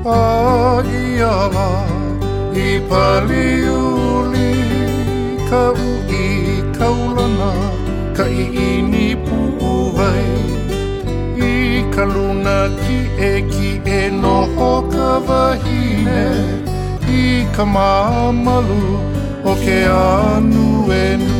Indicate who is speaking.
Speaker 1: Iala I paliuli ka ui kaulana ka iini pu'uwai I ka luna ki e noho ka wahine I ka mamalu o ke anu e